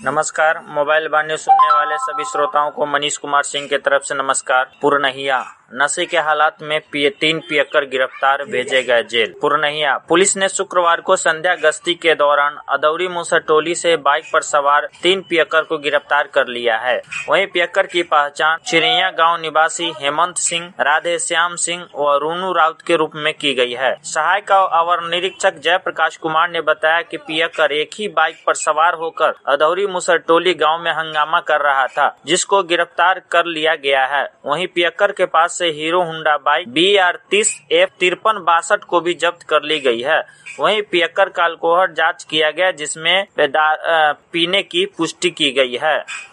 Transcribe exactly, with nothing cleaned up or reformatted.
नमस्कार। मोबाइल बानी सुनने वाले सभी श्रोताओं को मनीष कुमार सिंह की तरफ से नमस्कार। पुरनहिया नशे के हालात में पिए तीन पियक्कर गिरफ्तार, भेजे गए जेल। पुरनहिया पुलिस ने शुक्रवार को संध्या गश्ती के दौरान अदौरी मूसर टोली से बाइक पर सवार तीन पियक्कर को गिरफ्तार कर लिया है। वहीं पियक्कर की पहचान चिरैया गांव निवासी हेमंत सिंह, राधे श्याम सिंह व रूनू राउत के रूप में की गई है। सहायक अवर निरीक्षक जयप्रकाश कुमार ने बताया कि पियक्कर एक ही बाइक पर सवार होकर अदौरी मूसर टोली गाँव में हंगामा कर रहा था, जिसको गिरफ्तार कर लिया गया है। वहीं पियक्कर के पास से Hero Honda bike B R तीस एफ तिरपन बासठ को भी जब्त कर ली गई है। वहीं पियक्कर का अल्कोहल जांच किया गया, जिसमें पीने की पुष्टि की गई है।